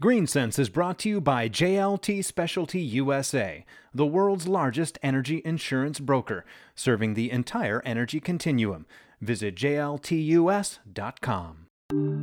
GreenSense is brought to you by JLT Specialty USA, the world's largest energy insurance broker, serving the entire energy continuum. Visit jltus.com.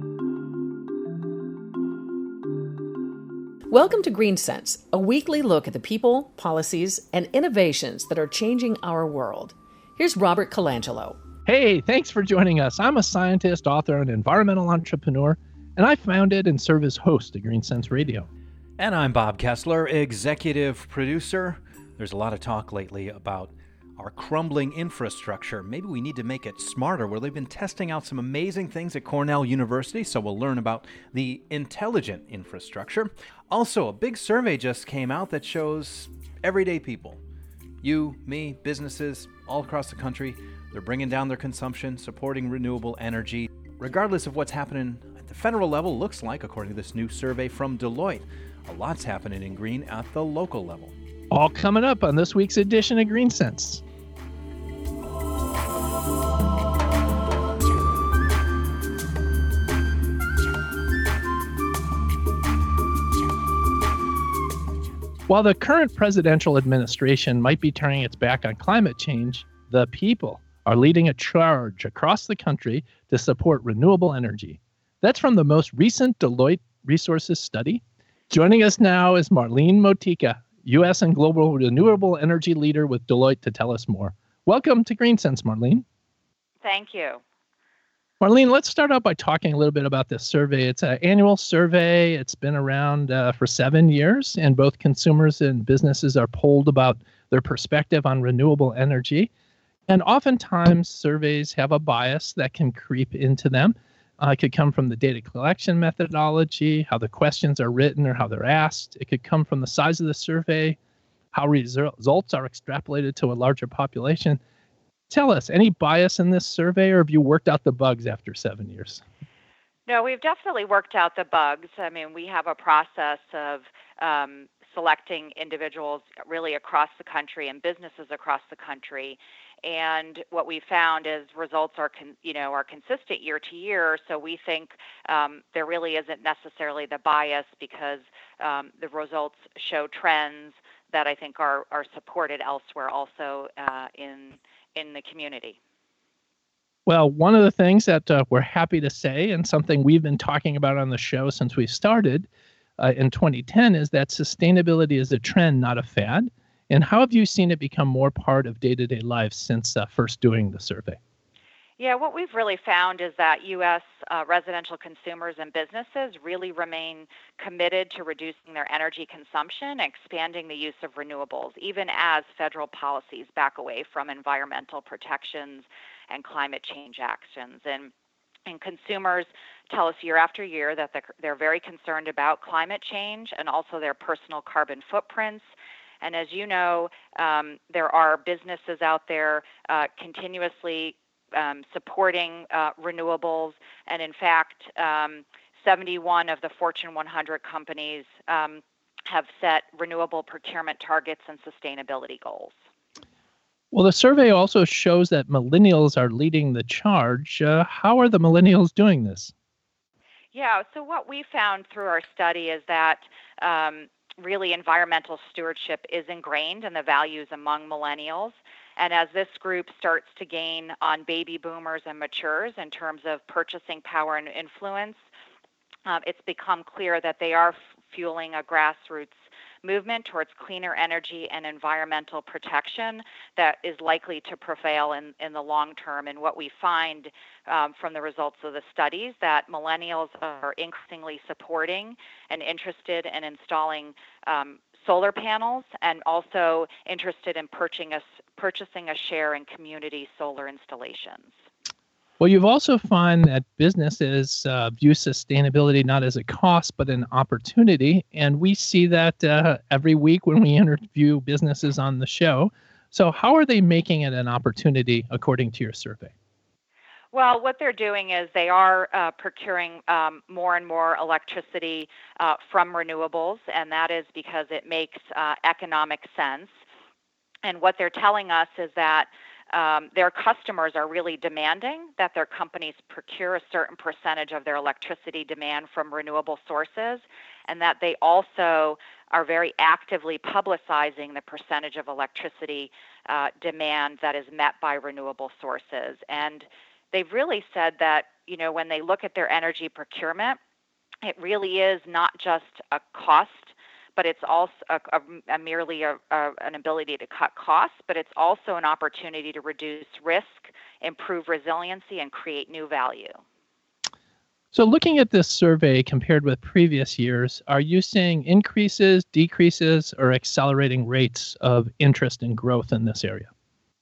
Welcome to GreenSense, a weekly look at the people, policies, and innovations that are changing our world. Here's Robert Colangelo. Hey, thanks for joining us. I'm a scientist, author, and environmental entrepreneur, and I founded and serve as host at GreenSense Radio. And I'm Bob Kessler, executive producer. There's a lot of talk lately about our crumbling infrastructure. Maybe we need to make it smarter. Well, they've been testing out some amazing things at Cornell University, so we'll learn about the intelligent infrastructure. Also, a big survey just came out that shows everyday people, you, me, businesses all across the country, they're bringing down their consumption, supporting renewable energy. Regardless of what's happening at the federal level, looks like, according to this new survey from Deloitte, a lot's happening in green at the local level. All coming up on this week's edition of GreenSense. While the current presidential administration might be turning its back on climate change, the people are leading a charge across the country to support renewable energy. That's from the most recent Deloitte Resources study. Joining us now is Marlene Motika, U.S. and global renewable energy leader with Deloitte, to tell us more. Welcome to GreenSense, Marlene. Thank you. Marlene, let's start out by talking a little bit about this survey. It's an annual survey. It's been around for 7 years, and both consumers and businesses are polled about their perspective on renewable energy. And oftentimes, surveys have a bias that can creep into them. It could come from the data collection methodology, how the questions are written or how they're asked. It could come from the size of the survey, how results are extrapolated to a larger population. Tell us, any bias in this survey, or have you worked out the bugs after 7 years? No, we've definitely worked out the bugs. I mean, we have a process of selecting individuals really across the country and businesses across the country. And what we found is results are consistent year to year. So we think there really isn't necessarily the bias, because the results show trends that I think are supported elsewhere also in the community. Well, one of the things that we're happy to say, and something we've been talking about on the show since we started in 2010, is that sustainability is a trend, not a fad. And how have you seen it become more part of day-to-day life since first doing the survey? Yeah, what we've really found is that U.S. Residential consumers and businesses really remain committed to reducing their energy consumption and expanding the use of renewables, even as federal policies back away from environmental protections and climate change actions. And consumers tell us year after year that they're very concerned about climate change and also their personal carbon footprints. And as you know, there are businesses out there continuously supporting renewables. And in fact, 71 of the Fortune 100 companies have set renewable procurement targets and sustainability goals. Well, the survey also shows that millennials are leading the charge. How are the millennials doing this? Yeah, so what we found through our study is that really environmental stewardship is ingrained in the values among millennials. And as this group starts to gain on baby boomers and matures in terms of purchasing power and influence, it's become clear that they are fueling a grassroots movement towards cleaner energy and environmental protection that is likely to prevail in the long term. And what we find from the results of the studies, that millennials are increasingly supporting and interested in installing solar panels, and also interested in purchasing a share in community solar installations. Well, you've also found that businesses view sustainability not as a cost, but an opportunity. And we see that every week when we interview businesses on the show. So how are they making it an opportunity, according to your survey? Well, what they're doing is they are procuring more and more electricity from renewables, and that is because it makes economic sense. And what they're telling us is that their customers are really demanding that their companies procure a certain percentage of their electricity demand from renewable sources. and that they also are very actively publicizing the percentage of electricity demand that is met by renewable sources. And they've really said that, when they look at their energy procurement, it really is not just a cost, but it's also merely an ability to cut costs, but it's also an opportunity to reduce risk, improve resiliency, and create new value. So looking at this survey compared with previous years, are you seeing increases, decreases, or accelerating rates of interest and growth in this area?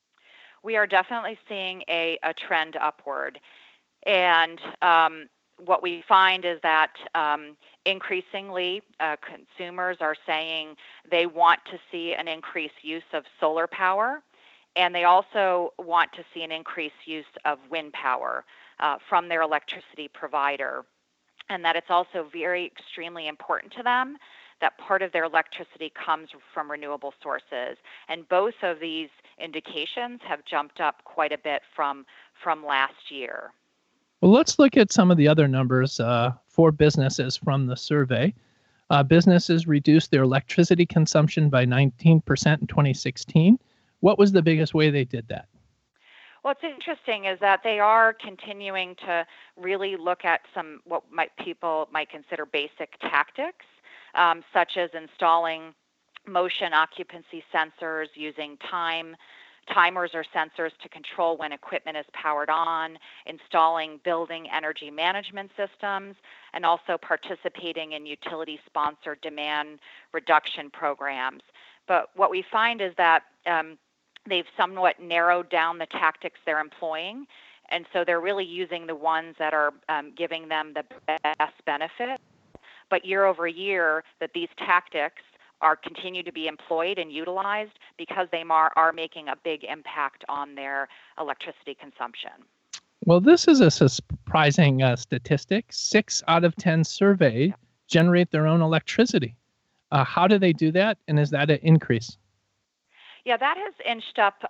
We are definitely seeing a trend upward. And what we find is that increasingly consumers are saying they want to see an increased use of solar power, and they also want to see an increased use of wind power from their electricity provider, and that it's also very extremely important to them that part of their electricity comes from renewable sources. And both of these indications have jumped up quite a bit from last year. Well, let's look at some of the other numbers for businesses from the survey. Businesses reduced their electricity consumption by 19% in 2016. What was the biggest way they did that? What's interesting is that they are continuing to really look at some what people might consider basic tactics, such as installing motion occupancy sensors, using timers or sensors to control when equipment is powered on, installing building energy management systems, and also participating in utility-sponsored demand reduction programs. But what we find is that they've somewhat narrowed down the tactics they're employing, and so they're really using the ones that are giving them the best benefit. But year over year, that these tactics are continue to be employed and utilized because they are making a big impact on their electricity consumption. Well, this is a surprising statistic. 6 out of 10 surveyed generate their own electricity. How do they do that, and is that an increase? Yeah, that has inched up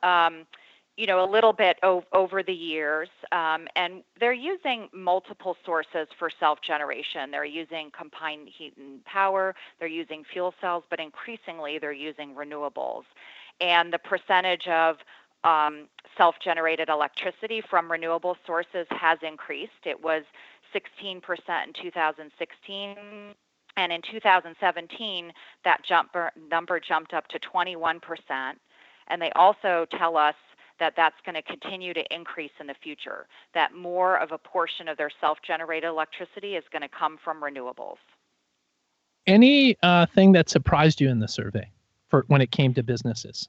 a little bit over the years, and they're using multiple sources for self-generation. They're using combined heat and power, they're using fuel cells, but increasingly they're using renewables. And the percentage of self-generated electricity from renewable sources has increased. It was 16% in 2016. And in 2017, that number jumped up to 21%. And they also tell us that that's going to continue to increase in the future, that more of a portion of their self-generated electricity is going to come from renewables. Any thing that surprised you in the survey for when it came to businesses?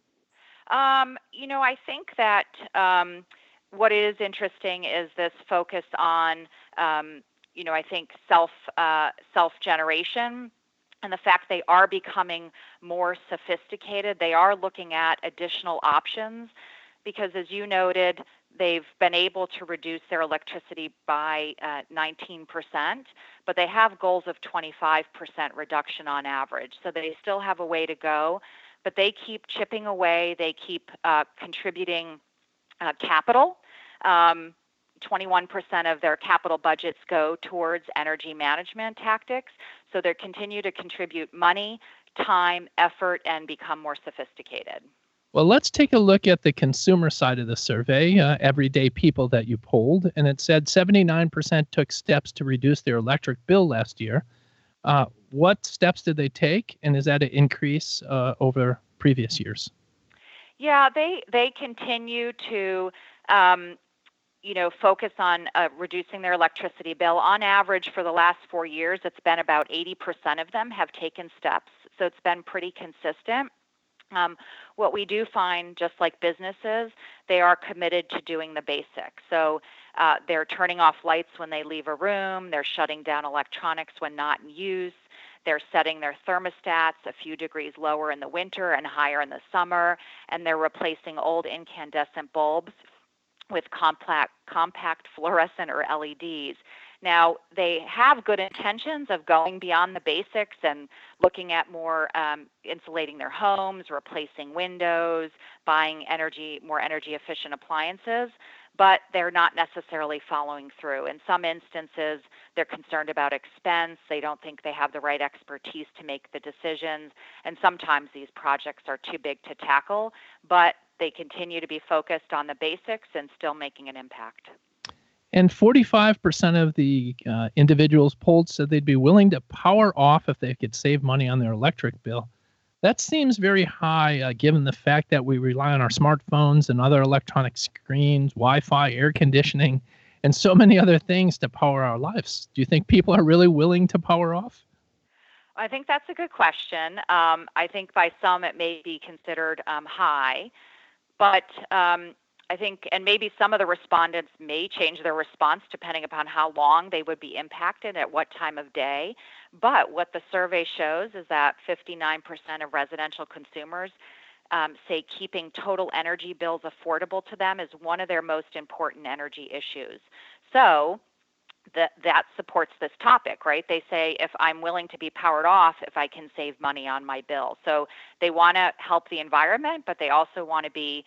I think that what is interesting is this focus on, I think self-generation, and the fact they are becoming more sophisticated. They are looking at additional options because, as you noted, they've been able to reduce their electricity by 19%, but they have goals of 25% reduction on average. So they still have a way to go, but they keep chipping away. They keep contributing capital. 21% of their capital budgets go towards energy management tactics. So they continue to contribute money, time, effort, and become more sophisticated. Well, let's take a look at the consumer side of the survey, everyday people that you polled, and it said 79% took steps to reduce their electric bill last year. What steps did they take, and is that an increase over previous years? Yeah, they continue to focus on reducing their electricity bill. On average, for the last 4 years, it's been about 80% of them have taken steps, so it's been pretty consistent. What we do find, just like businesses, they are committed to doing the basics. So they're turning off lights when they leave a room, they're shutting down electronics when not in use, they're setting their thermostats a few degrees lower in the winter and higher in the summer, and they're replacing old incandescent bulbs with compact fluorescent or LEDs. Now, they have good intentions of going beyond the basics and looking at more insulating their homes, replacing windows, buying more energy efficient appliances. but they're not necessarily following through. In some instances, they're concerned about expense. They don't think they have the right expertise to make the decisions. And sometimes these projects are too big to tackle, but they continue to be focused on the basics and still making an impact. And 45% of the individuals polled said they'd be willing to power off if they could save money on their electric bill. That seems very high given the fact that we rely on our smartphones and other electronic screens, Wi-Fi, air conditioning, and so many other things to power our lives. Do you think people are really willing to power off? I think that's a good question. I think by some it may be considered high, but I think, and maybe some of the respondents may change their response depending upon how long they would be impacted at what time of day. But what the survey shows is that 59% of residential consumers say keeping total energy bills affordable to them is one of their most important energy issues. So that supports this topic, right? They say, if I'm willing to be powered off, if I can save money on my bill. So they want to help the environment, but they also want to be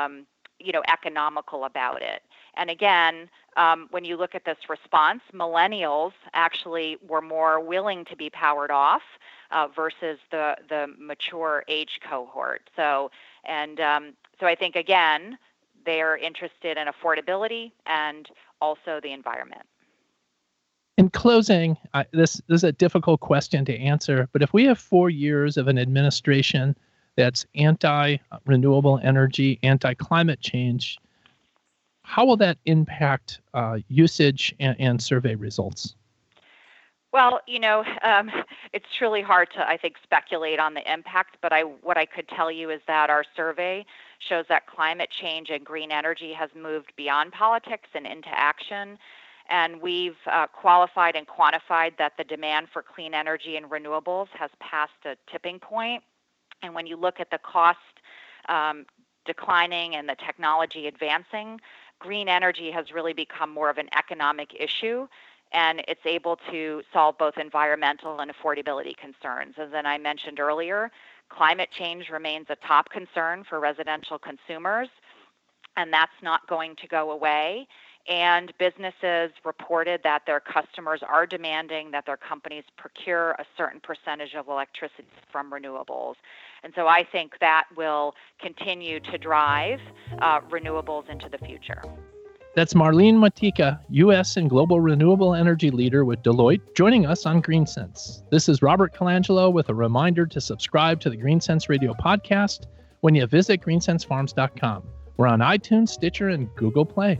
economical about it. And again, when you look at this response, millennials actually were more willing to be powered off versus the mature age cohort. So I think, again, they're interested in affordability and also the environment. In closing, this is a difficult question to answer, but if we have 4 years of an administration that's anti-renewable energy, anti-climate change, how will that impact usage and survey results? Well, it's really hard to, I think, speculate on the impact, but what I could tell you is that our survey shows that climate change and green energy has moved beyond politics and into action. And we've qualified and quantified that the demand for clean energy and renewables has passed a tipping point. And when you look at the cost declining and the technology advancing, green energy has really become more of an economic issue, and it's able to solve both environmental and affordability concerns. As then I mentioned earlier, climate change remains a top concern for residential consumers, and that's not going to go away. And businesses reported that their customers are demanding that their companies procure a certain percentage of electricity from renewables. And so I think that will continue to drive renewables into the future. That's Marlene Motyka, U.S. and Global Renewable Energy Leader with Deloitte, joining us on GreenSense. This is Robert Colangelo with a reminder to subscribe to the GreenSense Radio podcast when you visit greensensefarms.com. We're on iTunes, Stitcher, and Google Play.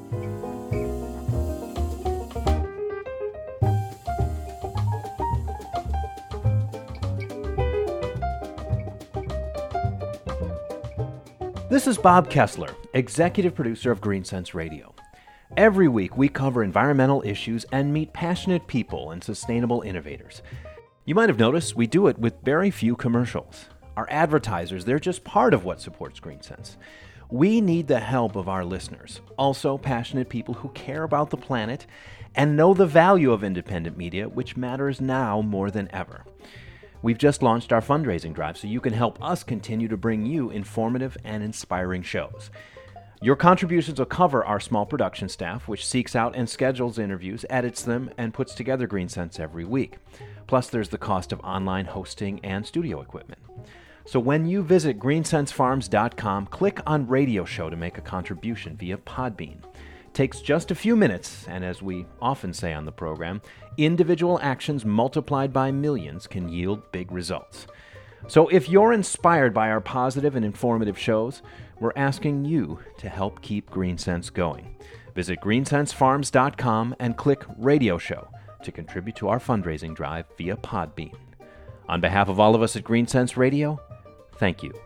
This is Bob Kessler, executive producer of GreenSense Radio. Every week we cover environmental issues and meet passionate people and sustainable innovators. You might have noticed we do it with very few commercials. Our advertisers, they're just part of what supports GreenSense. We need the help of our listeners, also passionate people who care about the planet and know the value of independent media, which matters now more than ever. We've just launched our fundraising drive so you can help us continue to bring you informative and inspiring shows. Your contributions will cover our small production staff, which seeks out and schedules interviews, edits them, and puts together GreenSense every week. Plus, there's the cost of online hosting and studio equipment. So when you visit greensensefarms.com, click on Radio Show to make a contribution via Podbean. Takes just a few minutes, and as we often say on the program, individual actions multiplied by millions can yield big results. So if you're inspired by our positive and informative shows, we're asking you to help keep GreenSense going. Visit greensensefarms.com and click Radio Show to contribute to our fundraising drive via Podbean. On behalf of all of us at GreenSense Radio, thank you.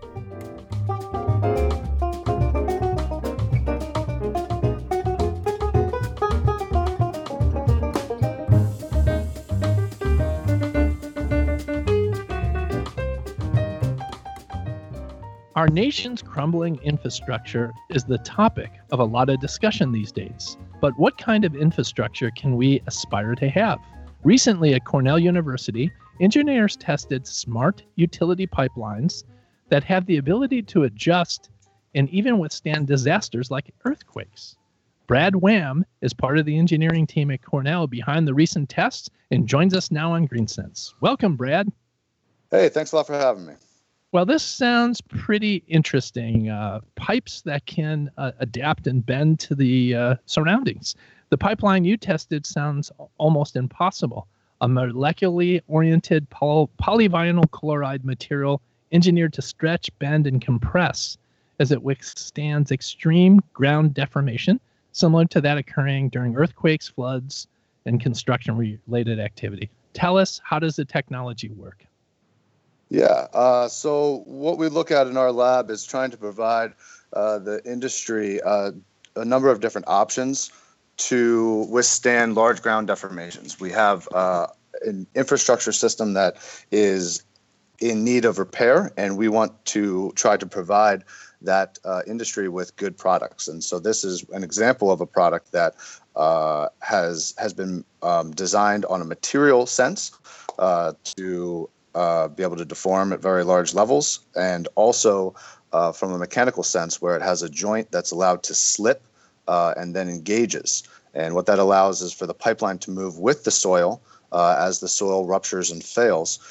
Our nation's crumbling infrastructure is the topic of a lot of discussion these days. But what kind of infrastructure can we aspire to have? Recently at Cornell University, engineers tested smart utility pipelines that have the ability to adjust and even withstand disasters like earthquakes. Brad Wham is part of the engineering team at Cornell behind the recent tests and joins us now on GreenSense. Welcome, Brad. Hey, thanks a lot for having me. Well, this sounds pretty interesting. Pipes that can adapt and bend to the surroundings. The pipeline you tested sounds almost impossible. A molecularly oriented polyvinyl chloride material engineered to stretch, bend, and compress as it withstands extreme ground deformation, similar to that occurring during earthquakes, floods, and construction-related activity. Tell us, how does the technology work? Yeah, so what we look at in our lab is trying to provide the industry a number of different options to withstand large ground deformations. We have an infrastructure system that is in need of repair, and we want to try to provide that industry with good products. And so this is an example of a product that has been designed on a material sense to be able to deform at very large levels, and also from a mechanical sense where it has a joint that's allowed to slip and then engages. And what that allows is for the pipeline to move with the soil as the soil ruptures and fails,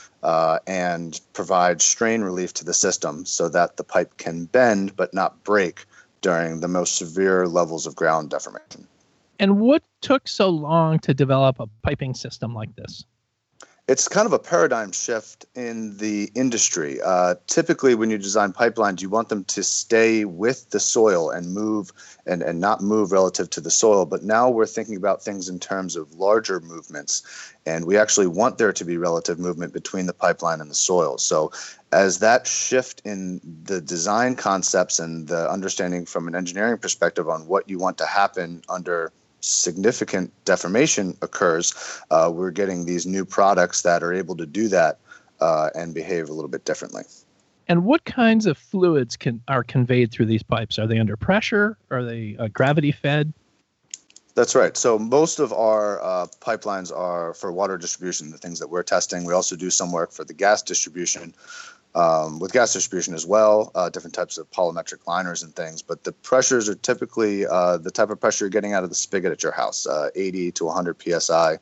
and provide strain relief to the system so that the pipe can bend but not break during the most severe levels of ground deformation. And what took so long to develop a piping system like this? It's kind of a paradigm shift in the industry. Typically, when you design pipelines, you want them to stay with the soil and move and not move relative to the soil. But now we're thinking about things in terms of larger movements, and we actually want there to be relative movement between the pipeline and the soil. So as that shift in the design concepts and the understanding from an engineering perspective on what you want to happen under significant deformation occurs, we're getting these new products that are able to do that and behave a little bit differently. And what kinds of fluids are conveyed through these pipes? Are they under pressure? Are they gravity fed? That's right. So most of our pipelines are for water distribution, the things that we're testing. We also do some work for the gas distribution. With gas distribution as well, different types of polymetric liners and things. But the pressures are typically the type of pressure you're getting out of the spigot at your house, 80 to 100 PSI,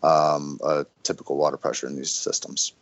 a typical water pressure in these systems.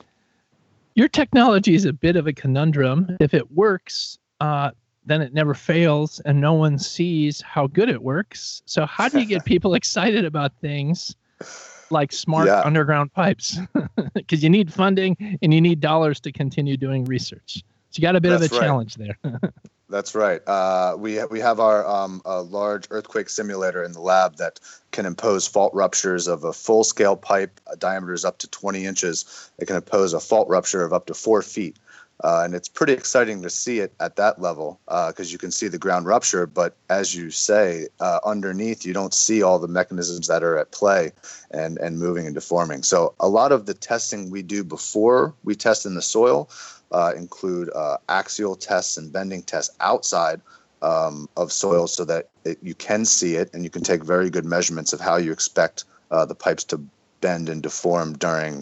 Your technology is a bit of a conundrum. If it works, then it never fails and no one sees how good it works. So how do you get people excited about things like smart underground pipes? Because you need funding and you need dollars to continue doing research. So you got a bit of a challenge there. That's right. We have our a large earthquake simulator in the lab that can impose fault ruptures of a full-scale pipe. Diameter is up to 20 inches. It can impose a fault rupture of up to 4 feet. And it's pretty exciting to see it at that level because you can see the ground rupture. But as you say, underneath, you don't see all the mechanisms that are at play and moving and deforming. So a lot of the testing we do before we test in the soil include axial tests and bending tests outside of soil so that you can see it and you can take very good measurements of how you expect the pipes to bend and deform during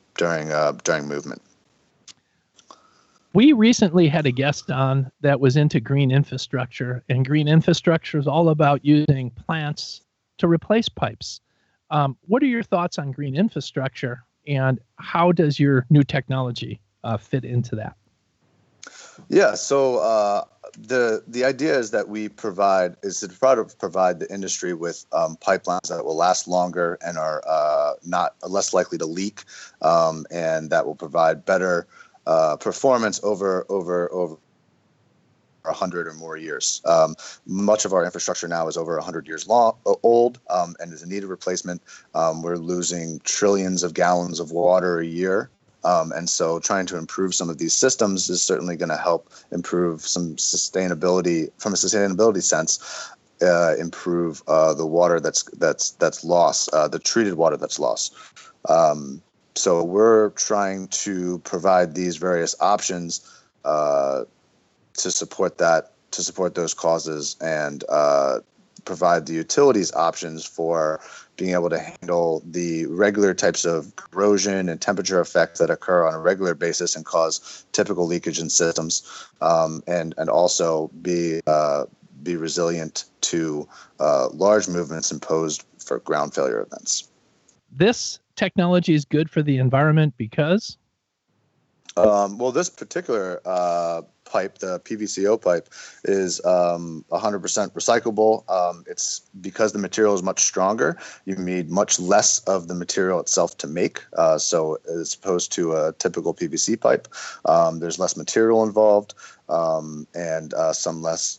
movement. We recently had a guest on that was into green infrastructure, and green infrastructure is all about using plants to replace pipes. What are your thoughts on green infrastructure, and how does your new technology fit into that? Yeah, so the idea is that we provide the industry with pipelines that will last longer and are not less likely to leak, and that will provide better performance over 100 or more years. Much of our infrastructure now is over 100 years old and is in need of replacement. We're losing trillions of gallons of water a year. And so trying to improve some of these systems is certainly going to help improve some sustainability from a sustainability sense, improve the water that's lost, the treated water that's lost. So we're trying to provide these various options to support those causes and provide the utilities options for being able to handle the regular types of corrosion and temperature effects that occur on a regular basis and cause typical leakage in systems, and also be be resilient to large movements imposed for ground failure events. This technology is good for the environment because? Well, this particular pipe, the PVCO pipe, is 100% recyclable. It's because the material is much stronger. You need much less of the material itself to make. So as opposed to a typical PVC pipe, there's less material involved and some less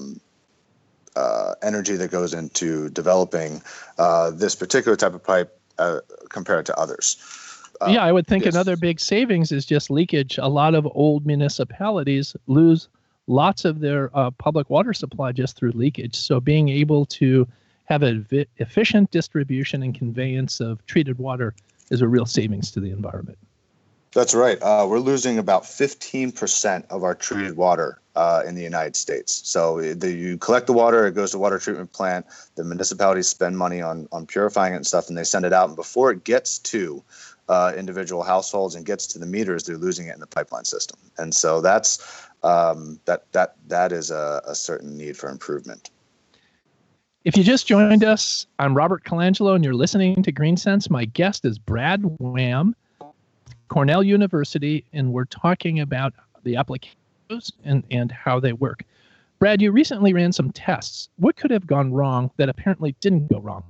energy that goes into developing this particular type of pipe compared to others. Yeah, I would think yes. Another big savings is just leakage. A lot of old municipalities lose lots of their public water supply just through leakage. So being able to have an efficient distribution and conveyance of treated water is a real savings to the environment. That's right. We're losing about 15% of our treated water in the United States. So you collect the water, it goes to water treatment plant. The municipalities spend money on purifying it and stuff, and they send it out. And before it gets to individual households and gets to the meters, they're losing it in the pipeline system. And so that's that is a certain need for improvement. If you just joined us, I'm Robert Colangelo, and you're listening to Green Sense. My guest is Brad Wham, Cornell University, and we're talking about the applications and how they work. Brad, you recently ran some tests. What could have gone wrong that apparently didn't go wrong?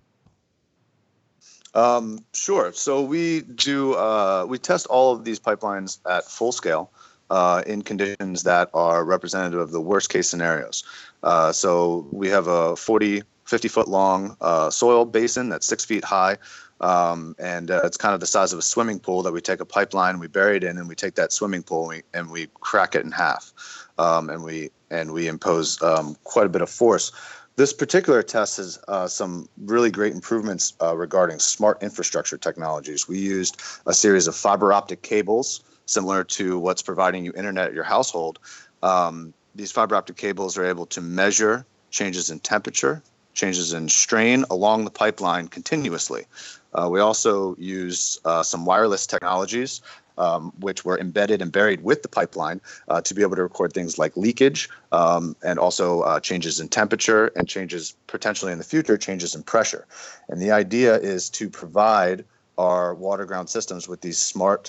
Sure. So we test all of these pipelines at full scale in conditions that are representative of the worst case scenarios. So we have a 50 foot long soil basin that's 6 feet high. And it's kind of the size of a swimming pool that we take a pipeline, we bury it in, and we take that swimming pool and we crack it in half. And we impose quite a bit of force. This particular test has some really great improvements regarding smart infrastructure technologies. We used a series of fiber optic cables, similar to what's providing you internet at your household. These fiber optic cables are able to measure changes in temperature, changes in strain along the pipeline continuously. We also use some wireless technologies, which were embedded and buried with the pipeline to be able to record things like leakage and also changes in temperature and changes potentially in the future, changes in pressure. And the idea is to provide our water ground systems with these smart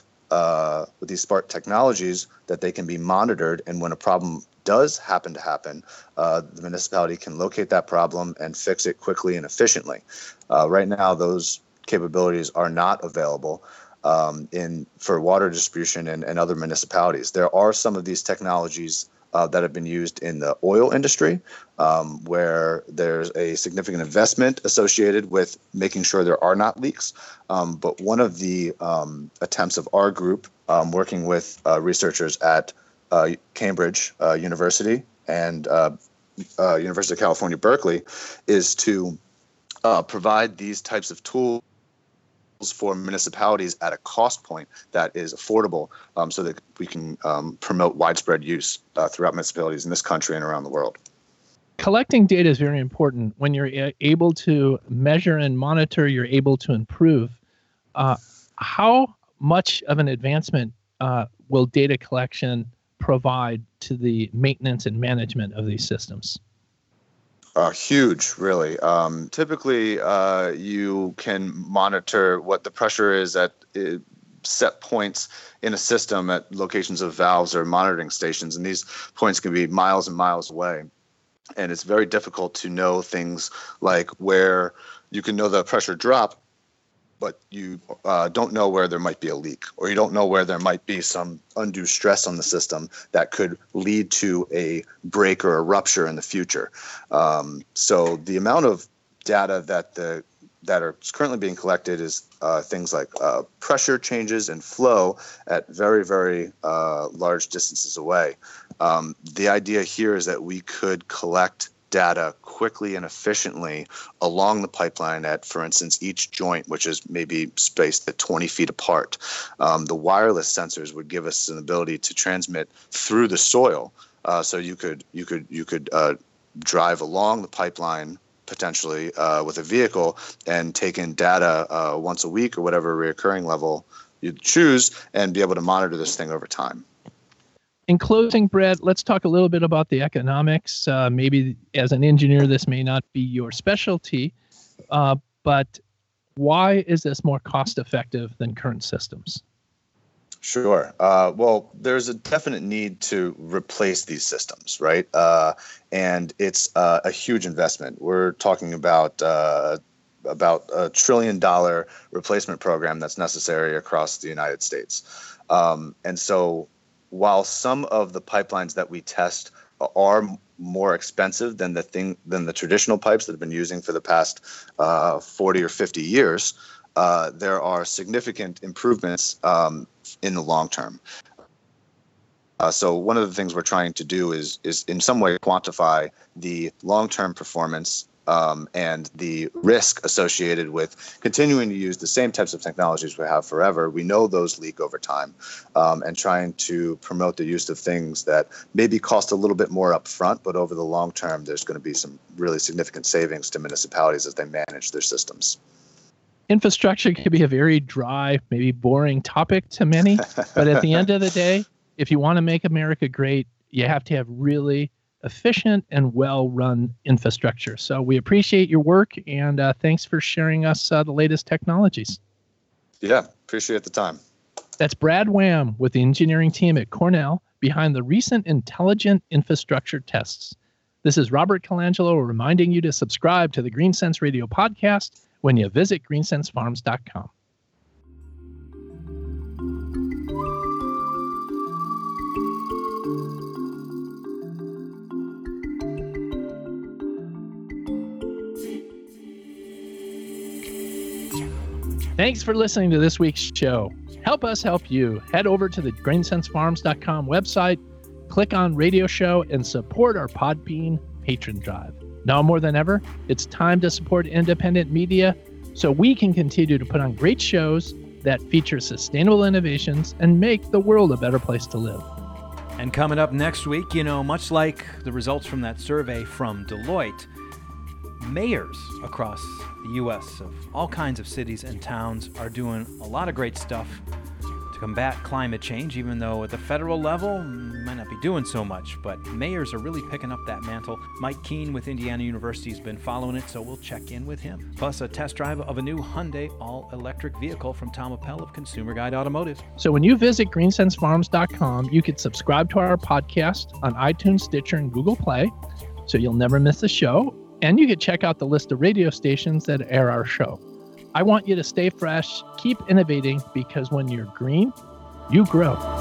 technologies that they can be monitored. And when a problem does happen, the municipality can locate that problem and fix it quickly and efficiently. Right now, those capabilities are not available for water distribution and other municipalities. There are some of these technologies that have been used in the oil industry, where there's a significant investment associated with making sure there are not leaks. But one of the attempts of our group, working with researchers at Cambridge University and University of California, Berkeley, is to provide these types of tools for municipalities at a cost point that is affordable, so that we can promote widespread use throughout municipalities in this country and around the world. Collecting data is very important. When you're able to measure and monitor, you're able to improve. How much of an advancement will data collection provide to the maintenance and management of these systems? Huge, really. Typically, you can monitor what the pressure is at set points in a system at locations of valves or monitoring stations, and these points can be miles and miles away. And it's very difficult to know things like where you can know the pressure drop, but you don't know where there might be a leak, or you don't know where there might be some undue stress on the system that could lead to a break or a rupture in the future. So the amount of data that are currently being collected is things like pressure changes and flow at very, very large distances away. The idea here is that we could collect data quickly and efficiently along the pipeline at, for instance, each joint, which is maybe spaced at 20 feet apart. The wireless sensors would give us an ability to transmit through the soil. So you could drive along the pipeline potentially with a vehicle and take in data once a week or whatever recurring level you choose, and be able to monitor this thing over time. In closing, Brad, let's talk a little bit about the economics. Maybe as an engineer, this may not be your specialty, but why is this more cost effective than current systems? Sure. Well, there's a definite need to replace these systems, right? And it's a huge investment. We're talking about $1 trillion replacement program that's necessary across the United States. And so while some of the pipelines that we test are more expensive than the traditional pipes that have been using for the past 40 or 50 years, there are significant improvements in the long term. So one of the things we're trying to do is in some way quantify the long-term performance and the risk associated with continuing to use the same types of technologies we have forever. We know those leak over time, and trying to promote the use of things that maybe cost a little bit more upfront, but over the long term, there's going to be some really significant savings to municipalities as they manage their systems. Infrastructure can be a very dry, maybe boring topic to many, but at the end of the day, if you want to make America great, you have to have really efficient and well-run infrastructure. So we appreciate your work, and thanks for sharing us the latest technologies. Yeah, appreciate the time. That's Brad Wham with the engineering team at Cornell behind the recent intelligent infrastructure tests. This is Robert Colangelo reminding you to subscribe to the GreenSense Radio podcast when you visit greensensefarms.com. Thanks for listening to this week's show. Help us help you. Head over to the greensensefarms.com website, click on Radio Show, and support our Podbean patron drive. Now more than ever, it's time to support independent media so we can continue to put on great shows that feature sustainable innovations and make the world a better place to live. And coming up next week, much like the results from that survey from Deloitte, mayors across the U.S. of all kinds of cities and towns are doing a lot of great stuff to combat climate change, even though at the federal level, might not be doing so much, but mayors are really picking up that mantle. Mike Keene with Indiana University has been following it, so we'll check in with him. Plus a test drive of a new Hyundai all-electric vehicle from Tom Appel of Consumer Guide Automotive. So when you visit greensensefarms.com, you can subscribe to our podcast on iTunes, Stitcher, and Google Play, so you'll never miss a show. And you can check out the list of radio stations that air our show. I want you to stay fresh, keep innovating, because when you're green, you grow.